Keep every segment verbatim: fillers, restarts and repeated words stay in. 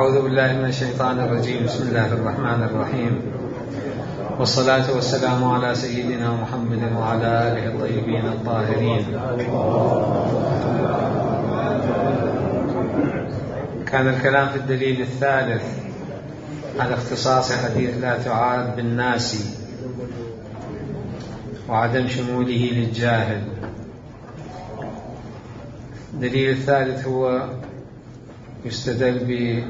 أعوذ بالله من الشيطان الرجيم. بسم الله الرحمن الرحيم، والصلاة والسلام على سيدنا محمد وعلى آله الطيبين الطاهرين. كان الكلام في الدليل الثالث على اختصاص حديث لا تعاد بالناس وعدم شموله للجاهل. الدليل الثالث هو يستدل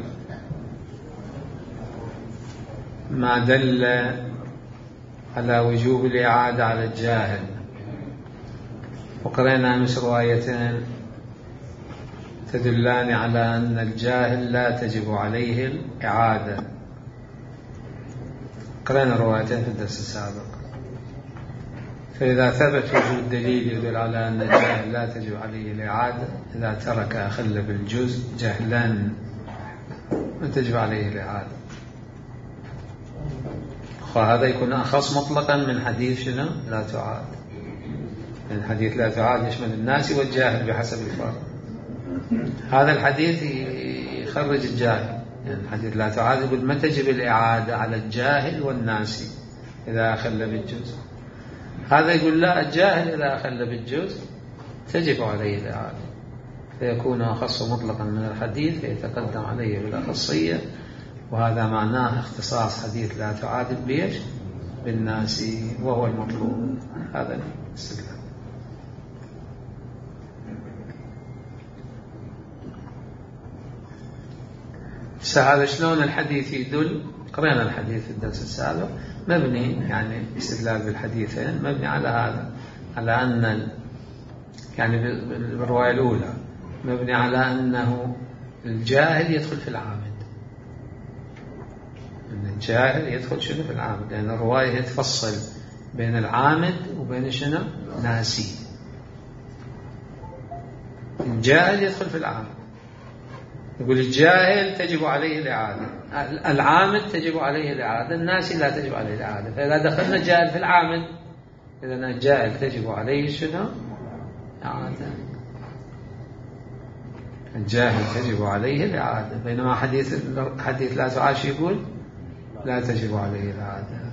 بما دل على وجوب الإعادة على الجاهل، وقرأنا أمس روايتين تدلان على أن الجاهل لا تجب عليه الإعادة. قرأنا روايتين في الدرس السابق. فإذا ثبت وجود دليل يدل على أن الجاهل لا تجب عليه الإعادة، إذا ترك أخل بالجزء جهلا ما تجب عليه الإعادة. وهذا يكون أخص مطلقا من حديث شنو لا تعاد. من حديث لا تعاد يشمل الناس والجاهل بحسب الفرق. هذا الحديث يخرج الجاهل، يعني الحديث لا تعاد يقول ما تجب الإعادة على الجاهل والناس إذا أخل بالجزء. هذا يقول لا، الجاهل إذا أخل بالجزء تجب عليه الإعادة، فيكون أخص مطلقا من الحديث فيتقدم عليه بالأخصية، وهذا معناه اختصاص حديث لا تعاد بيش بالناس، وهو المطلوب. هذا الاستدلال. هذا شلون الحديث يدل؟ قرأنا الحديث في الدرس السابق، مبني يعني استدلال بالحديثين مبني على هذا، على أن يعني بالرواية الأولى مبني على أنه الجاهل يدخل في العامد، أن الجاهل يدخل شنو في العامد، لأن الرواية تفصل بين العامد وبين شنو ناسي. الجاهل يدخل في العامد، يقول الجاهل تجب عليه الإعادة، العامد تجب عليه الإعادة، الناسي لا تجب عليه الإعادة. فإذا دخلنا الجاهل في العامد، إذا الجاهل تجب عليه شنو إعادة، الجاهل تجب عليه الإعادة، بينما حديث حديث لا تعاد يقول لا تجب عليه الإعادة.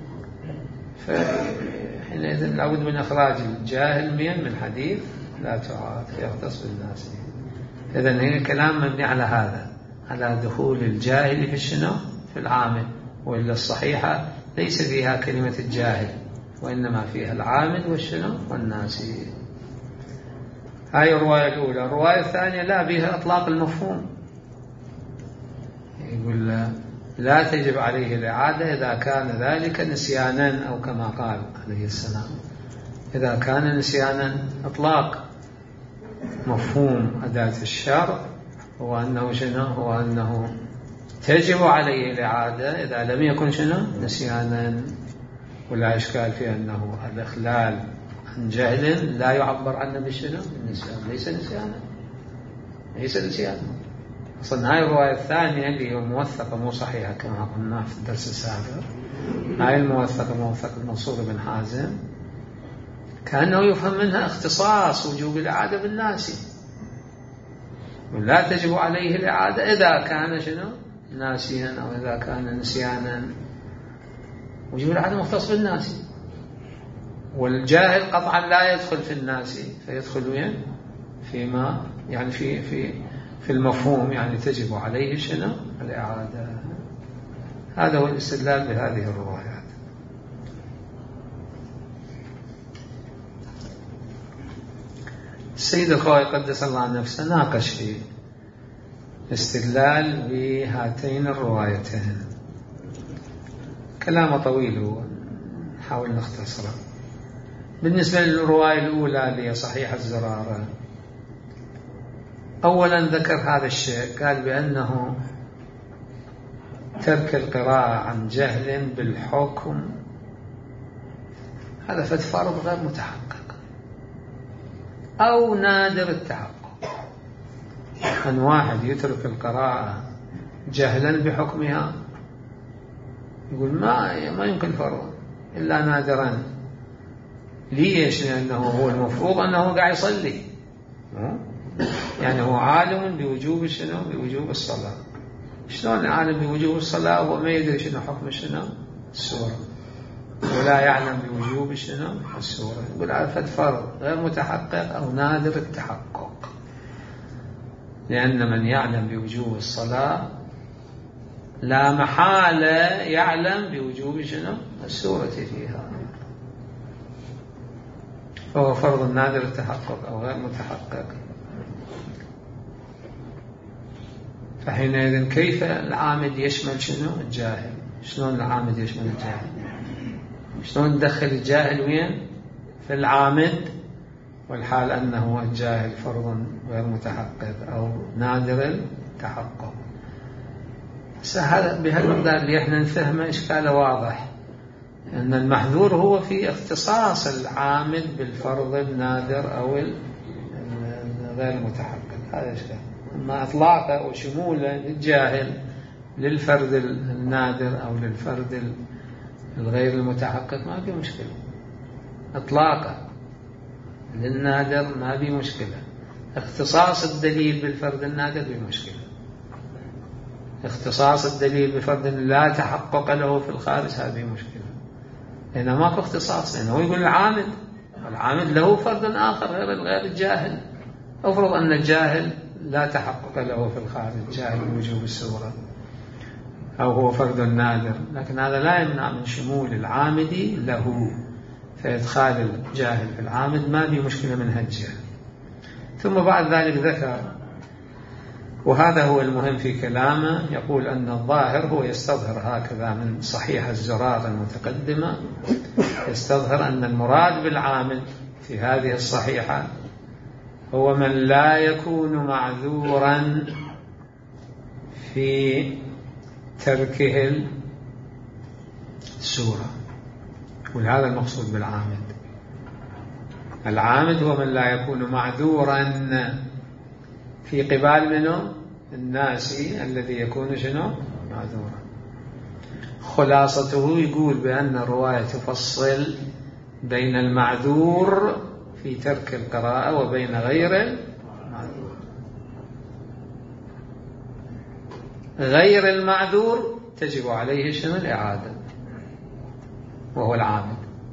فحينئذ لابد من إخراج الجاهل من من حديث لا تعاد فيختص بالناس. إذن هي كلام مبني على هذا، على دخول الجاهل في الشنو في العامل، وإلا الصحيحة ليس فيها كلمة الجاهل، وإنما فيها العامل والشنو والناسي. هاي الرواية الأولى. الرواية الثانية لا بها إطلاق المفهوم، يقول لا, لا تجب عليه الإعادة إذا كان ذلك نسيانا، أو كما قال عليه السلام إذا كان نسيانا. إطلاق مفهوم أداة الشرط هو أنه شنو هو أنه تجب عليه الإعادة إذا لم يكن شنو نسيانا، ولا إشكال في أنه الإخلال عن جهل لا يعبر عنه بالشنو بالنسيان، ليس نسيانا ليس نسيانا أصلا. هاي الرواية الثانية اللي هي موثقة مو صحيحة كما قلنا في الدرس السابق، هاي الموثقة موثقة المنصور بن حازم، كأنه يفهم منها اختصاص وجوب الإعادة بالناس، ولا تجب عليه الإعادة إذا كان شنو ناسيا أو إذا كان نسيانا. وجوب الإعادة مختص بالناس، والجاهل قطعا لا يدخل في الناس، فيدخل وين فيما يعني في في في المفهوم، يعني تجب عليه شنو الإعادة. هذا هو الاستدلال بهذه الروايات. السيد الخوئي قدس الله نفسه ناقش في استدلال بهاتين الروايتين، كلام طويل نحاول نختصره. بالنسبة للرواية الأولى اللي هي صحيح الزرارة، أولا ذكر هذا الشيء، قال بأنه ترك القراءة عن جهل بالحكم هذا فرض غير متحقق أو نادر التحقق. أن واحد يترك القراءة جهلا بحكمها يقول ما ما يمكن فرض إلا نادرا. ليش؟ لأنه هو المفروض أنه قاعد يصلي، يعني هو عالم بوجوب شنو بوجوب الصلاة، شلون يعلم بوجوب الصلاة وهو ما يدري شنو حكم شنو السورة، ولا يعلم بوجوب شنو السورة؟ يقول على فد فرض غير متحقق أو نادر التحقق. لأن من يعلم بوجوب الصلاة لا محالة يعلم بوجوب شنو السورة فيها، فهو فرض نادر التحقق أو غير متحقق. فحينئذ كيف العامد يشمل شنو الجاهل؟ شلون العامد يشمل الجاهل؟ شلون ندخل الجاهل وين في العامد والحال أنه الجاهل فرض غير متحقق أو نادر التحقق؟ سهل بهالمقدار اللي احنا نفهمه إشكاله واضح، أن المحذور هو في اختصاص العامد بالفرض النادر أو غير المتحقق، هذا إشكال. أما إطلاقه وشموله للجاهل للفرد النادر أو للفرد الغير المتحقق ما في مشكلة، إطلاقه للنادر ما في مشكلة، اختصاص الدليل بالفرد النادر بمشكلة، اختصاص الدليل بفرد لا تحقق له في الخارج هذه مشكلة. هنا ماكو اختصاص، لأنه هو يقول العامد، العامد له فرد آخر غير غير الجاهل. أفرض أن الجاهل لا تحقق له في الخارج، جاهل بوجوب السورة أو هو فرد نادر، لكن هذا لا يمنع من شمول العامد له، فإدخال الجاهل في العامد ما في مشكلة من هالجهة. ثم بعد ذلك ذكر، وهذا هو المهم في كلامه، يقول أن الظاهر هو يستظهر هكذا من صحيح الزرار المتقدمة، يستظهر أن المراد بالعامد في هذه الصحيحة هو من لا يكون معذورا في تركه السورة، وهذا المقصود بالعامد. العامد هو من لا يكون معذورا في قبال منه الناسي الذي يكون شنو معذورا. خلاصته يقول بأن الرواية تفصل بين المعذور في ترك القراءة وبين غير المعذور. غير المعذور تجب عليه شنو الإعادة وهو العامد،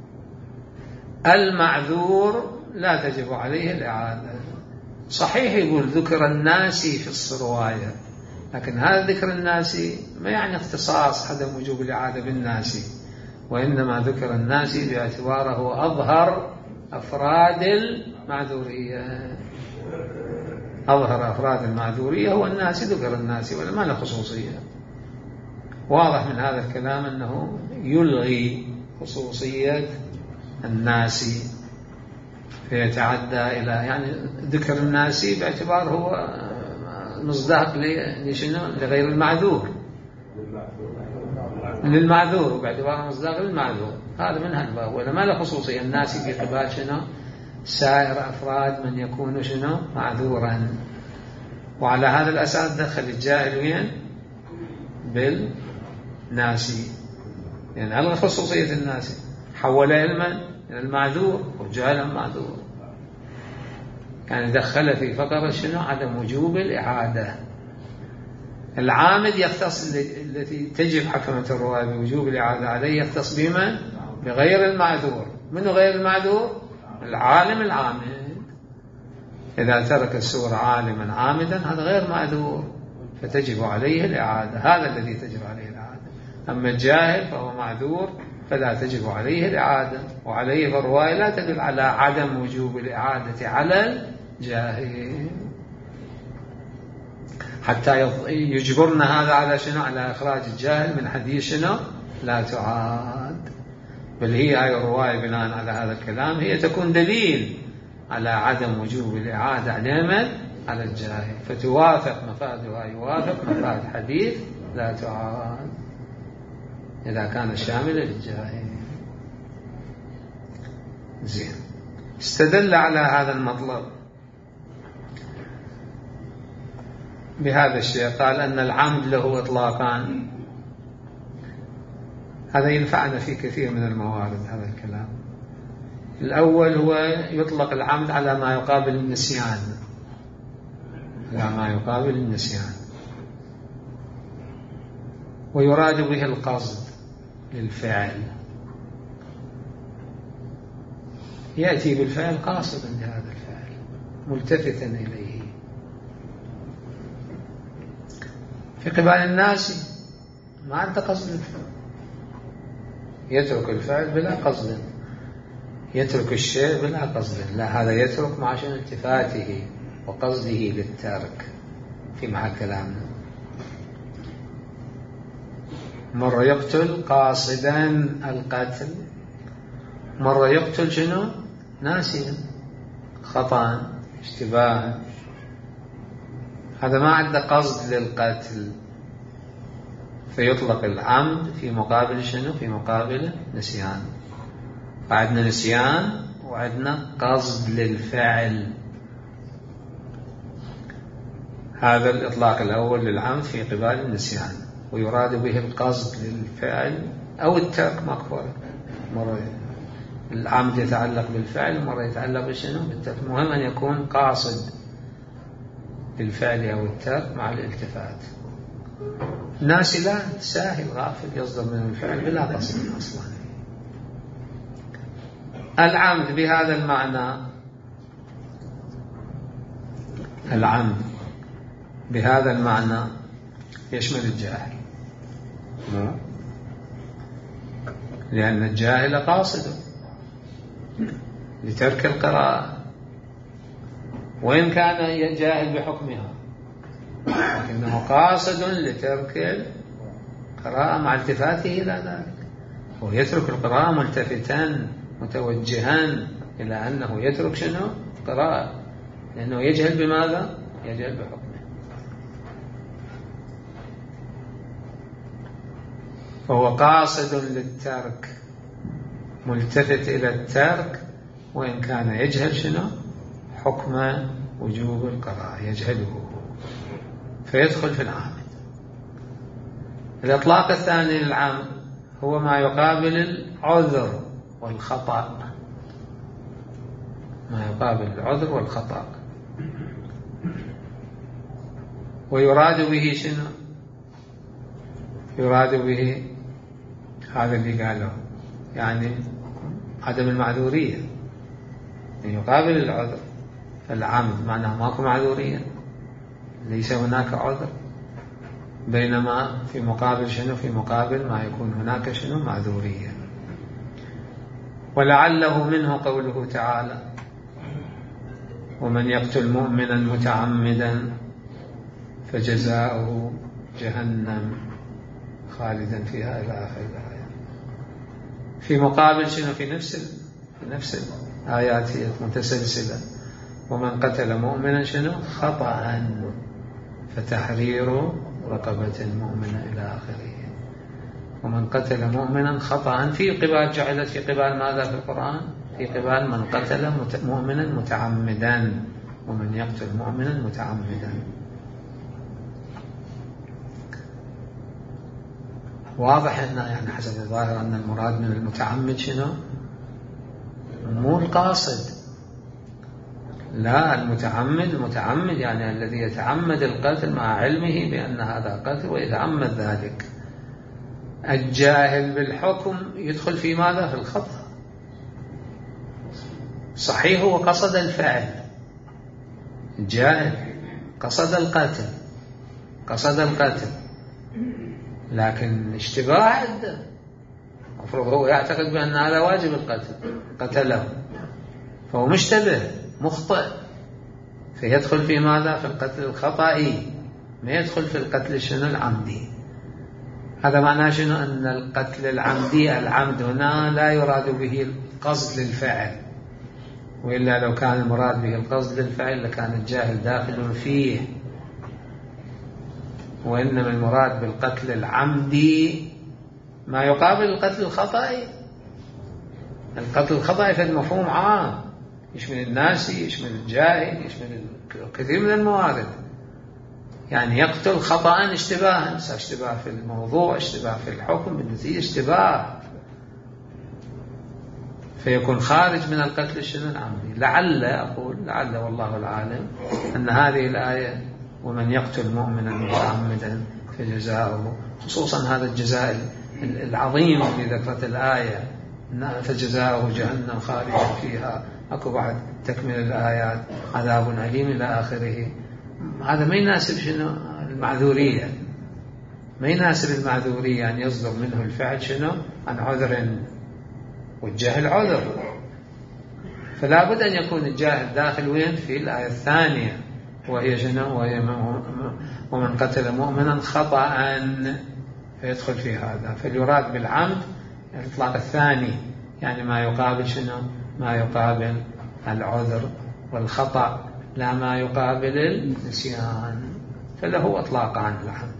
المعذور لا تجب عليه الإعادة. صحيح يقول ذكر الناسي في الرواية، لكن هذا ذكر الناسي ما يعني اختصاص عدم وجوب الإعادة بالناسي، وإنما ذكر الناسي باعتباره أظهر أفراد المعذورية. أظهر أفراد المعذورية هو الناسي، ذكر الناسي ولا ما له خصوصية. واضح من هذا الكلام أنه يلغي خصوصية الناسي فيتعدى إلى يعني ذكر الناسي باعتبار هو مصداق لشنو لغير المعذور، للمعذور، وباعتباره مصداق للمعذور. هذا من هالباب، ولا ما له خصوصية الناسي في قبال شنو سائر أفراد من يكون شنو معذورا. وعلى هذا الأساس دخل الجاهل وين بالناسي، يعني ألغى خصوصية الناسي، حول علما إلى المعذور وجعله معذور، يعني دخل في فقرة شنو عدم وجوب الإعادة. العامد يختص التي تجب حكمة الرواية بوجوب الإعادة عليه، يختص بمن؟ بغير المعذور. منه غير المعذور؟ العالم العامد. إذا ترك السورة عالما عامدا هذا غير معذور فتجب عليه الإعادة، هذا الذي تجب عليه الإعادة. أما الجاهل فهو معذور فلا تجب عليه الإعادة، وعليه فالرواية لا تدل على عدم وجوب الإعادة على الجاهل حتى يجبرنا هذا على شنو على إخراج الجاهل من حديث شنو لا تعاد. بل هي هاي الرواية بناء على هذا الكلام هي تكون دليل على عدم وجوب الإعادة على من؟ على الجاهل، فتوافق مفادها يوافق مفاد حديث لا تعاد إذا كان شاملا للجاهل. زين، استدل على هذا المطلب بهذا الشيء، قال أن العمد له إطلاقان. هذا ينفعنا في كثير من الموارد هذا الكلام. الأول هو يطلق العمد على ما يقابل النسيان، على ما يقابل النسيان. ويراد به القصد للفعل، يأتي بالفعل قاصدا لهذا الفعل ملتفتا إليه. في قبال الناس ما عنده قصد الفعل، يترك الفعل بلا قصد، يترك الشيء بلا قصد. لا، هذا يترك مع شأن التفاته وقصده للترك في محل كلامنا. مرة يقتل قاصدا القتل، مرة يقتل شنو؟ ناسيا، خطأ، اشتباها. هذا ما عنده قصد للقتل، فيطلق العمد في مقابل شنو؟ في مقابل نسيان. فعندنا نسيان وعندنا قصد للفعل. هذا الإطلاق الأول للعمد في قبال النسيان، ويراد به القصد للفعل أو الترك مقبول. مرة العمد يتعلق بالفعل، مرة يتعلق بشنو؟ بالترك. مهم أن يكون قاصد للفعل أو الترك مع الالتفات. ناسي لا، ساهل غافل يصدر من الفعل بلا قصد أصلا. العمد بهذا المعنى، العمد بهذا المعنى يشمل الجاهل، لأن الجاهل قاصد لترك القراءة، وإن كان جاهل بحكمها لكنه قاصد لترك القراءة مع التفاته إلى ذلك. هو يترك القراءة ملتفتا متوجها إلى أنه يترك شنو؟ قراءة، لأنه يجهل بماذا؟ يجهل بحكمه. فهو قاصد للترك ملتفت إلى الترك، وإن كان يجهل شنو؟ حكم وجوب القراءة، يجهله فيدخل في العامد. الإطلاق الثاني للعامد هو ما يقابل العذر والخطأ، ما يقابل العذر والخطأ. ويراد به شنو؟ يراد به هذا اللي قاله، يعني عدم المعذورية. يقابل العذر، فالعمد معناه ماكو معذورية، ليس هناك عذر، بينما في مقابل شنو؟ في مقابل ما يكون هناك شنو؟ معذورية. ولعله منه قوله تعالى: ومن يقتل مؤمنا متعمدا فجزاؤه جهنم خالدا فيها إلى آخر الآية. في مقابل شنو؟ في نفس في نفس الآيات متسلسلة: ومن قتل مؤمنا شنو؟ خطأ فتحرير رقبة مؤمنة إلى آخره. ومن قتل مؤمنا خطأ في قبال، جعلت في قبال ماذا في القرآن؟ في قبال من قتل مؤمنا متعمدا، ومن يقتل مؤمنا متعمدا. واضح أن يعني حسب الظاهر أن المراد من المتعمد شنو؟ مو القاصد، لا، المتعمد المتعمد يعني الذي يتعمد القتل مع علمه بأن هذا قتل ويتعمد ذلك. الجاهل بالحكم يدخل في ماذا؟ في الخطأ. صحيح هو قصد الفعل، الجاهل قصد القتل، قصد القتل، لكن اشتباه عنده، المفروض هو يعتقد بأن هذا واجب القتل، قتله، فهو مشتبه مخطئ، فيدخل في ماذا؟ في القتل الخطئي، ما يدخل في القتل شنو؟ العمدي. هذا معناه شنو؟ أن القتل العمدي، العمد هنا لا يراد به القصد للفعل، وإلا لو كان المراد به القصد للفعل لكان الجاهل داخل فيه. وإنما المراد بالقتل العمدي ما يقابل القتل الخطئي. القتل الخطئي في المفهوم عام، يشمل الناسي، يشمل الجاهل، يشمل كثير من الموارد. يعني يقتل خطأ اشتباها، اشتباه في الموضوع، اشتباه في الحكم، بالنتيجة اشتباه، فيكون خارج من القتل الشنو؟ العمدي. لعل أقول لعل والله العالم أن هذه الآية: ومن يقتل مؤمنا متعمدا فجزاؤه، خصوصا هذا الجزاء العظيم اللي ذكرت الآية فجزاؤه جهنم خالدا فيها، أكو بعد تكمل الآيات عذاب أليم إلى آخره. هذا ما يناسب شنو المعذورية، ما يناسب المعذورية أن يصدر منه الفعل شنو عن عذر، والجهل عذر، فلا بد أن يكون الجاهل داخل وين في الآية الثانية وهي شنو، وهي ومن قتل مؤمنا خطأ فيدخل في هذا. فاليراد بالعمد الإطلاق الثاني، يعني ما يقابل شنو، ما يقابل العذر والخطأ، لا ما يقابل النسيان، فله إطلاق عن العمد.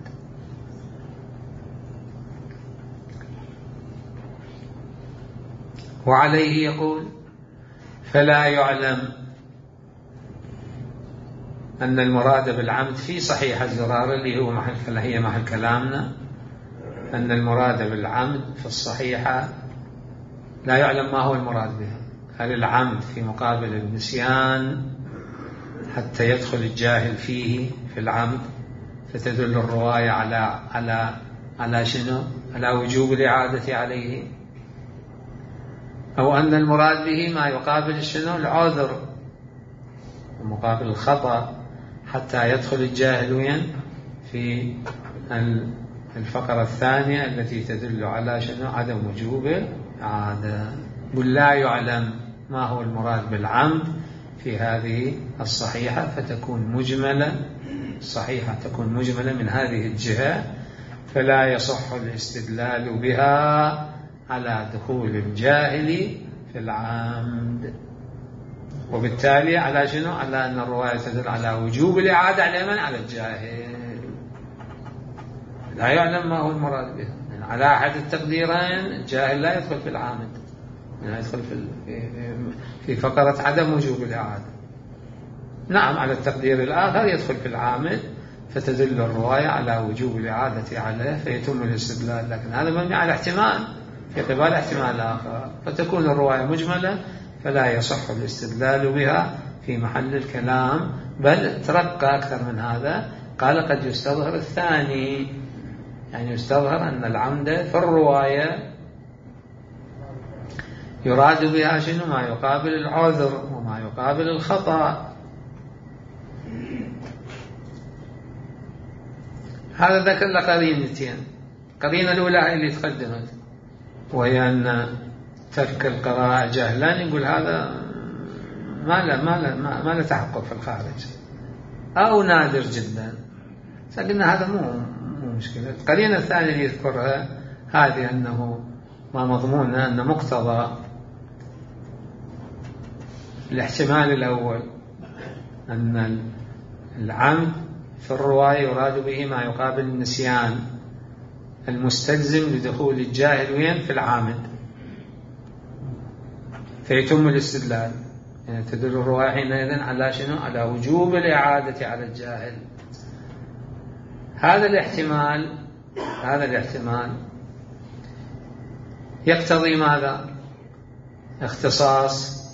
وعليه يقول فلا يعلم أن المراد بالعمد في صحيح الزرار اللي هو محل هي محل كلامنا، أن المراد بالعمد في الصحيحة لا يعلم ما هو المراد بها، هل العمد في مقابل النسيان حتى يدخل الجاهل فيه في العمد فتدل الرواية على على على شنو، على وجوب الإعادة عليه، أو أن المراد به ما يقابل شنو العذر ومقابل الخطأ حتى يدخل الجاهل وين في الفقرة الثانية التي تدل على شنو عدم وجوب الإعادة. قل لا يعلم ما هو المراد بالعمد في هذه الصحيحة، فتكون مجملة، الصحيحة تكون مجملة من هذه الجهة، فلا يصح الاستدلال بها على دخول الجاهل في العمد، وبالتالي على شنو، على أن الرواية تدل على وجوب الإعادة على من، على الجاهل. لا يعلم ما هو المراد به، على أحد التقديرين الجاهل لا يدخل في العامد، لا يدخل في في فقرة عدم وجوب الإعادة. نعم على التقدير الآخر يدخل في العامد، فتدل الرواية على وجوب الإعادة عليه فيتم الاستدلال، لكن هذا مبني على احتمال في قبال احتمال آخر، فتكون الرواية مجملة فلا يصح الاستدلال بها في محل الكلام، بل ترقى أكثر من هذا، قال قد يستظهر الثاني، يعني يستظهر أن العمد في الرواية يراد بها شنو، ما يقابل العذر وما يقابل الخطأ. هذا ذكر لقرينتين، قرينة الأولى اللي تقدمت وهي أن ترك القراءة جهلا، يقول هذا ما له ما له ما له تحقق في الخارج أو نادر جدا، لكن هذا مو مو مشكلة. القرينة الثانية اللي يذكرها هذه أنه ما مضمونها أن مقتضى الاحتمال الأول أن العمد في الرواية يراد به ما يقابل النسيان المستلزم لدخول الجاهل وين في العامد، فيتم الاستدلال، يعني تدل الرواية حينئذ على شنو، على وجوب الإعادة على الجاهل. هذا الاحتمال هذا الاحتمال يقتضي ماذا، اختصاص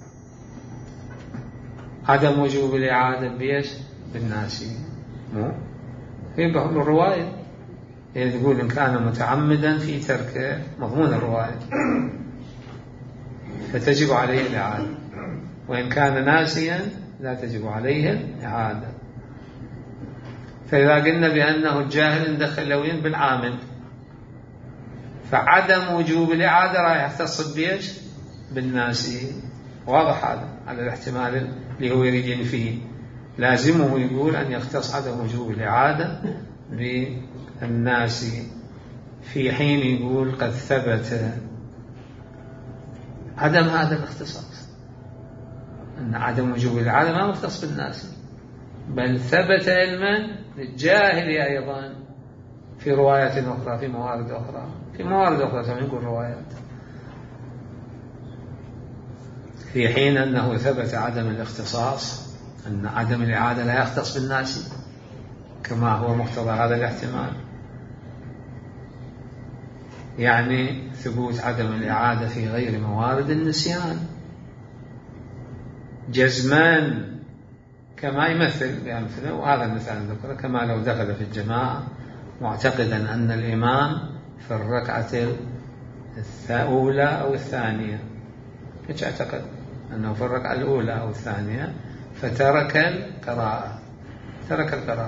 عدم وجوب الإعادة بيش بالناسي، مو في الرواية يعني تقول إن كان متعمدا في تركه مضمون الرواية فتجب عليه الإعادة، وإن كان ناسيا لا تجب عليه الإعادة. فإذا قلنا بأنه الجاهل اندخل وين بالعامد، فعدم وجوب الإعادة راح يختص بيش بالناسي، واضح هذا على الاحتمال اللي هو يريد فيه، لازمه يقول أن يختص عدم وجوب الإعادة بالناسي، في حين يقول قد ثبت عدم هذا الاختصاص، أن عدم وجوب الإعادة ما مختص بالناس، بل ثبت علما للجاهل أيضا في رواية أخرى، في موارد أخرى في موارد أخرى كما يقول روايات، في حين أنه ثبت عدم الاختصاص، أن عدم الإعادة لا يختص بالناس كما هو مقتضى هذا الاحتمال، يعني ثبوت عدم الإعادة في غير موارد النسيان جزمان، كما يمثل بأمثلة، وهذا المثال ذكره كما لو دخل في الجماعة معتقدا أن الإمام في الركعة الأولى أو الثانية، إيش اعتقد أنه في الركعة الأولى أو الثانية، فترك القراءة ترك القراءة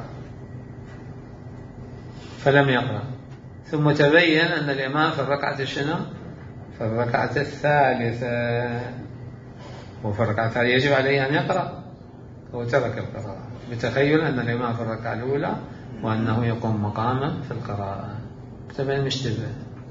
فلم يقرأ، ثم تبين أن الإمام في الركعة شنو؟ في الركعة الثالثة، وفي الركعة الثالثة يجب عليه أن يقرأ، هو ترك القراءة بتخيل أن الإمام في الركعة الأولى وأنه يقوم مقاما في القراءة، تبين مشتبه.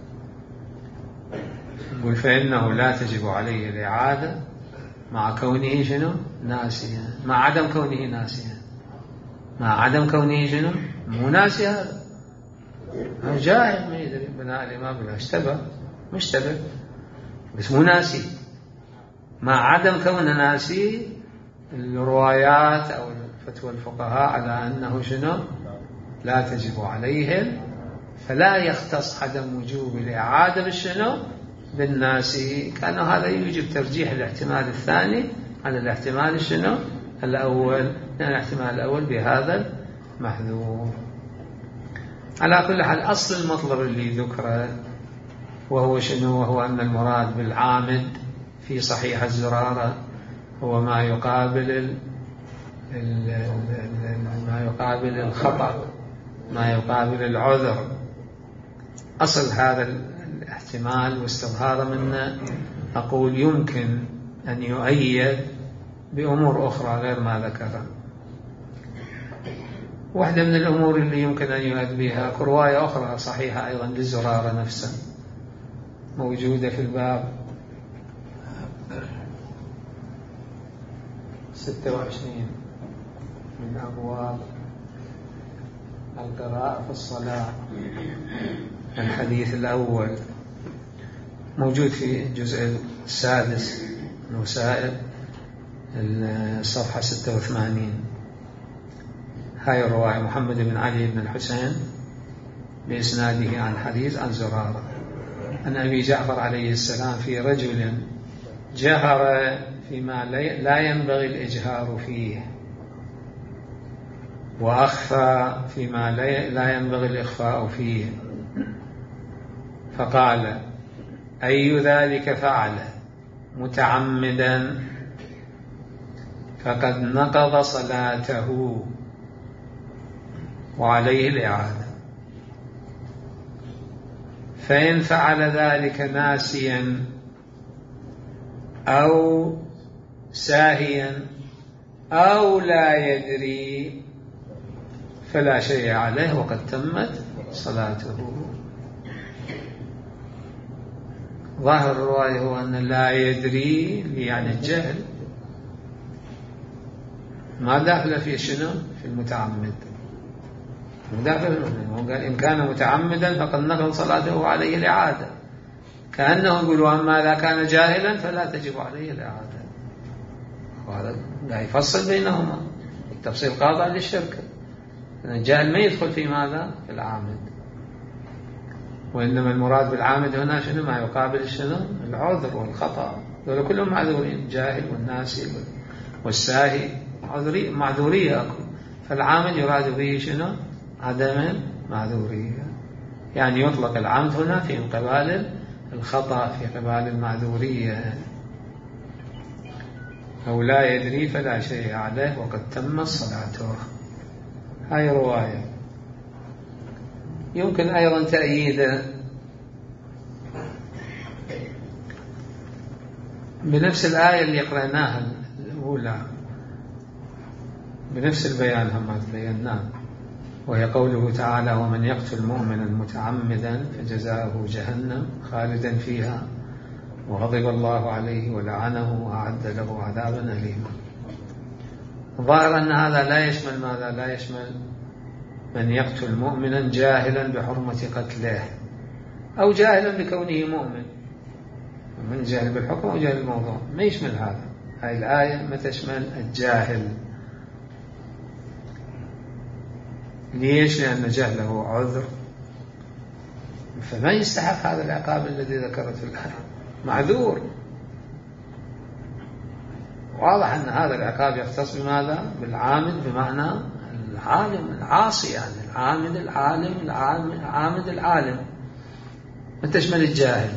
يقول فإنه لا تجب عليه الإعادة مع كونه شنو؟ ناسيا، مع عدم كونه ناسيا، مع عدم كونه شنو؟ مو ناسي، هذا جاهل ما يدري بناء الإمام بلا اشتبه مشتبه بس مو ناسي. مع عدم كونه ناسي الروايات أو فتوى الفقهاء على أنه شنو؟ لا تجب عليهم، فلا يختص عدم وجوب الإعادة بالشنو؟ بالناسي، كان هذا يوجب ترجيح الاحتمال الثاني على الاحتمال الشنو؟ الأول، لأن الاحتمال الأول بهذا محذور. على كل حال أصل المطلب اللي ذكره وهو شنو؟ وهو أن المراد بالعامد في صحيح الزرارة هو ما يقابل ال ال ال ما يقابل الخطأ، ما يقابل العذر. أصل هذا الاحتمال واستظهار منه أقول يمكن أن يؤيد بأمور أخرى غير ما ذكرها. واحدة من الأمور اللي يمكن أن يؤيد بها رواية أخرى صحيحة أيضا للزرارة نفسه موجودة في الباب ستة وعشرين من أبواب القراءة في الصلاة. الحديث الأول موجود في الجزء السادس من وسائل الصفحة ستة وثمانين. هاي الرواية محمد بن علي بن الحسين بإسناده عن حديث عن زرارة عن أبي جعفر عليه السلام في رجل جهر فيما لا ينبغي الإجهار فيه وأخفى فيما لا ينبغي الإخفاء فيه، فقال أي ذلك فعل متعمدا فقد نقض صلاته وعليه الإعادة، فإن فعل ذلك ناسيا أو ساهيا أو لا يدري فلا شيء عليه وقد تمت صلاته. ظاهر الرواية هو أن لا يدري يعني الجهل، ما داخل في شنو؟ في المتعمد، داخل قال إن كان متعمدا فقد نقض صلاته وعليه الإعادة، كأنه يقول وأما إذا كان جاهلا فلا تجب عليه الإعادة. وهذا لا يفصل بينهما التفصيل قاطع للشرك، أن الجاهل ما يدخل في ماذا؟ في العامد، وإنما المراد بالعامد هنا شنو؟ ما يقابل شنو؟ العذر والخطأ، دول كلهم معذورين، الجاهل والناسي والساهي معذورية أكو، فالعامد يراد به شنو؟ عدم معذورية، يعني يطلق العمد هنا في قبال الخطأ، في قبال المعذورية. أو لا يدري فلا شيء عليه وقد تم صلاته. هاي رواية يمكن أيضا تأييده بنفس الآية اللي قرأناها الأولى، بنفس البيان هم بيناه، وهي قوله تعالى ومن يقتل مؤمنا متعمدا فجزاؤه جهنم خالدا فيها وغضب الله عليه ولعنه وأعد له عذابا أليما. ظاهر أن هذا لا يشمل ماذا؟ لا يشمل من يقتل مؤمنا جاهلا بحرمة قتله أو جاهلا بكونه مؤمن، من جاهل بالحكم أو جاهل الموضوع، ما يشمل هذا. هذه الآية ما تشمل الجاهل. ليش؟ لأن جهله عذر، فما يستحق هذا العقاب الذي ذكرته الآية، معذور. واضح أن هذا العقاب يختص بماذا؟ بالعامد بمعنى العالم العاصي، يعني العامد العالم العامد العالم، وتشمل الجاهل.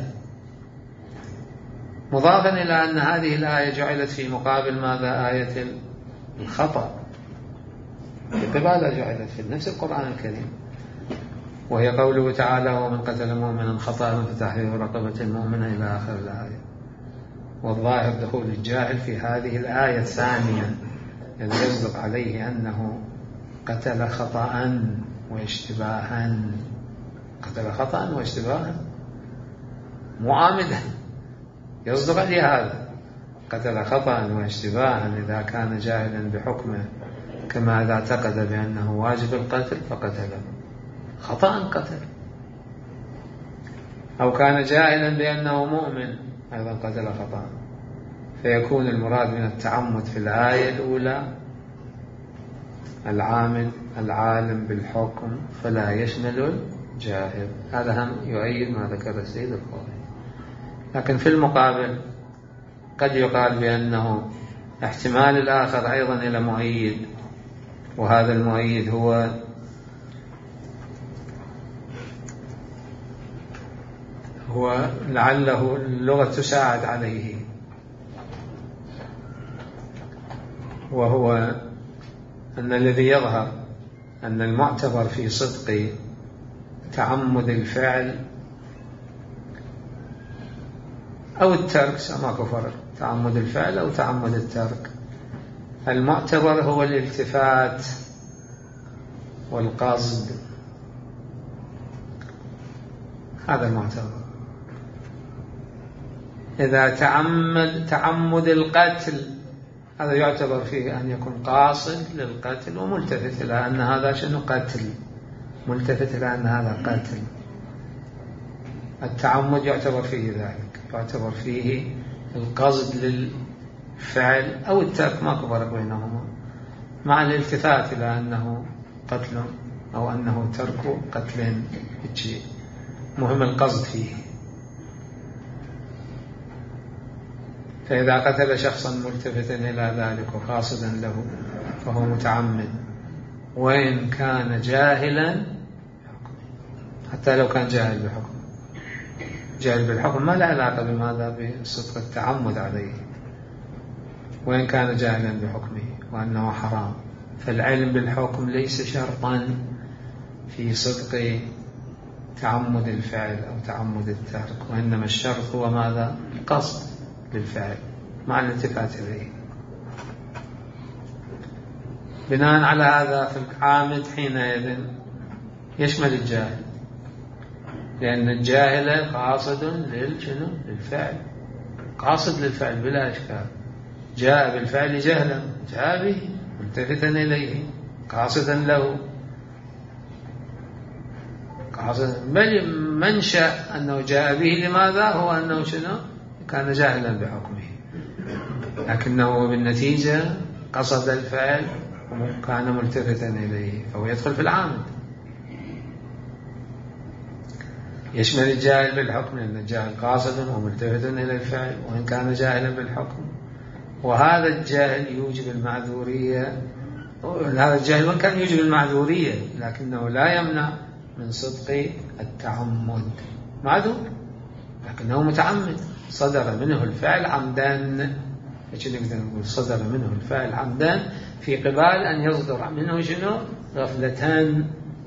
مضافا إلى أن هذه الآية جعلت في مقابل ماذا؟ آية الخطأ، بقبالها جعلت في نفس القرآن الكريم، وهي قوله تعالى: ومن قتل مؤمنا خطأ فتحرير رقبة مؤمنة إلى آخر الآية. والظاهر دخول الجاهل في هذه الآية ثانيا، الذي يصدق عليه أنه قتل خطأ واشتباها، قتل خطأ واشتباها معامدا، يصدق عليه هذا، قتل خطأ واشتباها إذا كان جاهلا بحكمه، كما إذا اعتقد بأنه واجب القتل فقتله خطأ قتل، أو كان جاهلا بأنه مؤمن أيضا قتل خطأ. فيكون المراد من التعمد في الآية الأولى العامل العالم بالحكم، فلا يشمل الجاهل. هذا هم يؤيد ما ذكر السيد الخوئي. لكن في المقابل قد يقال بأنه احتمال الآخر أيضا إلى مؤيد، وهذا المؤيد هو هو لعله اللغة تساعد عليه، وهو أن الذي يظهر أن المعتبر في صدق تعمد الفعل أو الترك، سماكو فرق، تعمد الفعل أو تعمد الترك، المعتبر هو الالتفات والقصد، هذا المعتبر. إذا تعمد تعمد القتل، هذا يعتبر فيه أن يكون قاصد للقتل وملتفت إلى أن هذا شنو قتل، ملتفت إلى أن هذا قتل. التعمد يعتبر فيه ذلك، يعتبر فيه القصد للفعل أو الترك، ما فرق بينهما، مع الالتفات إلى أنه قتل أو أنه ترك قتل، مهم القصد فيه. فإذا قتل شخصا ملتفتا إلى ذلك وقاصدا له فهو متعمد، وإن كان جاهلا، حتى لو كان جاهل بحكم، جاهل بالحكم ما له علاقة بماذا؟ بصدق التعمد عليه، وإن كان جاهلا بحكمه وأنه حرام. فالعلم بالحكم ليس شرطا في صدق تعمد الفعل أو تعمد الترك، وإنما الشرط هو ماذا؟ القصد للفعل مع الالتفات إليه. بناء على هذا فالعامد حينئذ يشمل الجاهل، لأن الجاهل قاصد للشنو؟ للفعل، قاصد للفعل بلا إشكال، جاء بالفعل جهلا، جاء به ملتفتا إليه قاصدا له، قاصد، بل منشأ أنه جاء به لماذا؟ هو أنه شنو؟ كان جاهلا بحكمه، لكنه بالنتيجة قصد الفعل وكان ملتفتا إليه، فهو يدخل في العامد. يشمل الجاهل بالحكم، لأن الجاهل قاصد وملتفتا إلى الفعل وإن كان جاهلا بالحكم، وهذا الجاهل يوجب المعذورية، هذا الجاهل وإن كان يوجب المعذورية لكنه لا يمنع من صدق التعمد، معذور لكنه متعمد، صدر منه الفعل عمدا. ايش نقدر نقول؟ صدر منه الفعل عمدا، في قبال أن يصدر منه شنو؟ غفلتان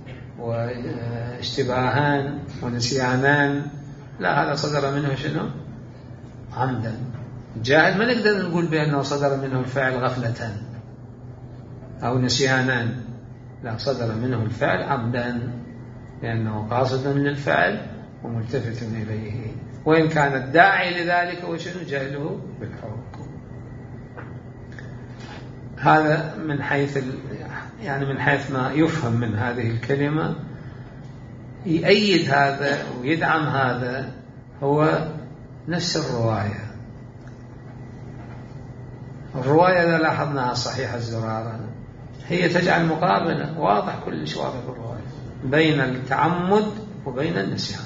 واشتباهان ونسيانان، لا، هذا صدر منه شنو؟ عمدا. الجاهل ما نقدر نقول بأنه صدر منه الفعل غفلتان أو نسيانان، لا، صدر منه الفعل عمدا لأنه قاصد للفعل وملتفت إليه، وإن كان الداعي لذلك هو شنو؟ جهله بالحكم. هذا من حيث يعني من حيث ما يفهم من هذه الكلمة. يؤيد هذا ويدعم هذا هو نفس الرواية. الرواية إذا لاحظناها صحيحة الزرارة هي تجعل مقابلة، واضح كلش واضح الرواية بين التعمد وبين النسيان،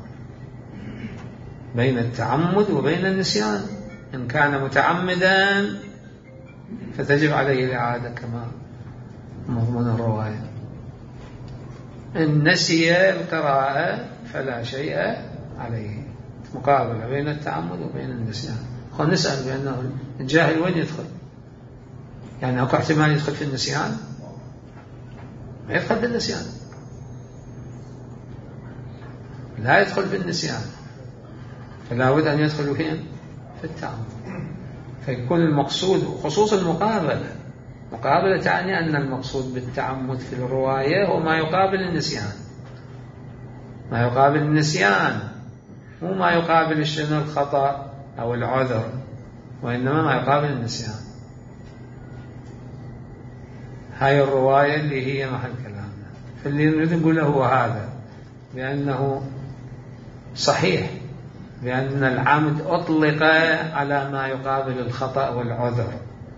بين التعمد وبين النسيان. إن كان متعمدا فتجب عليه الإعادة كما مضمون الرواية. إن نسي القراءة فلا شيء عليه، مقابلة بين التعمد وبين النسيان. خلينا نسأل بأنه الجاهل وين يدخل؟ يعني أكو احتمال يدخل في النسيان؟ ما يدخل في النسيان، لا يدخل في النسيان، فلا بد أن يدخل فين؟ في التعمد. فيكون المقصود خصوص المقابلة. مقابلة تعني أن المقصود بالتعمد في الرواية هو ما يقابل النسيان، ما يقابل النسيان، مو ما يقابل الشنو الخطأ أو العذر، وإنما ما يقابل النسيان. هاي الرواية اللي هي محل كلامنا. فاللي نريد نقوله هو هذا، بأنه صحيح بأن العمد أطلق على ما يقابل الخطأ والعذر،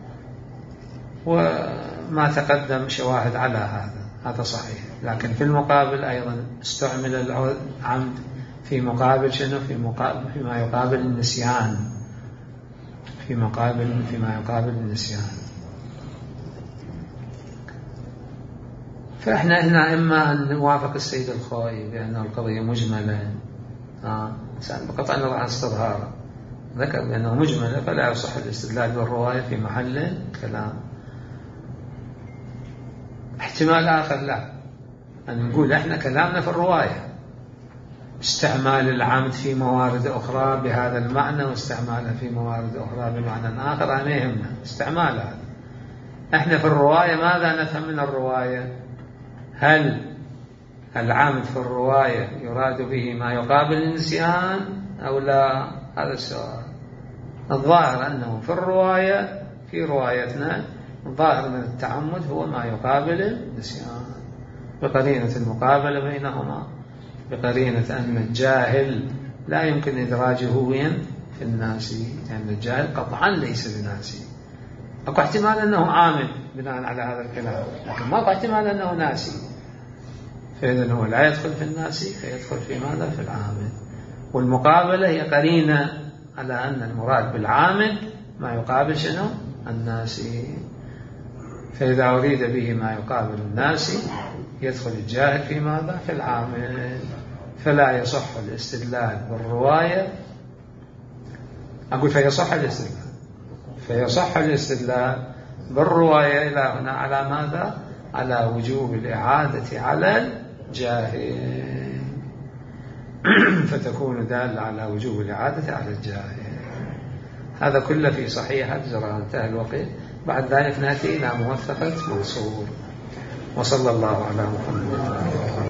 وما تقدم شواهد على هذا، هذا صحيح. لكن في المقابل أيضا استعمل العمد في مقابل شنو؟ في مقابل فيما يقابل النسيان، في مقابل فيما يقابل النسيان. فإحنا هنا إما أن نوافق السيد الخوئي بأن القضية مجملة، آه بقطع النظر عن استظهاره، ذكر بأنه مجملة فلا يصح الاستدلال بالرواية في محل كلام. احتمال آخر لا، أن نقول إحنا كلامنا في الرواية، استعمال العمد في موارد أخرى بهذا المعنى واستعمالها في موارد أخرى بمعنى آخر ما يهمنا استعمالها. إحنا في الرواية ماذا نفهم من الرواية؟ هل العمد في الرواية يراد به ما يقابل النسيان أو لا؟ هذا السؤال. الظاهر أنه في الرواية، في روايتنا الظاهر من التعمد هو ما يقابل النسيان، بقرينة المقابلة بينهما، بقرينة أن الجاهل لا يمكن إدراجه وين؟ في الناسي، لأن يعني الجاهل قطعا ليس بناسي. أكو احتمال أنه عامل بناء على هذا الكلام، لكن ما أكو احتمال أنه ناسي. فإذن هو لا يدخل في الناسي، فيدخل في ماذا؟ في العامل. والمقابلة هي قرينة على أن المراد بالعامل ما يقابل شنو؟ الناسي. فإذا أريد به ما يقابل الناسي يدخل الجاهل في ماذا؟ في العامل. فلا يصح الاستدلال بالرواية، أقول فيصح الاستدلال فيصح الاستدلال بالرواية إلى هنا على ماذا؟ على وجوب الإعادة على الجاهل، فتكون دالة على وجوب الإعادة على الجاهل. هذا كله في صحيح الجرى. انتهى الوقت. بعد ذلك نأتي إلى موثقة منصور. وصلى الله على محمد.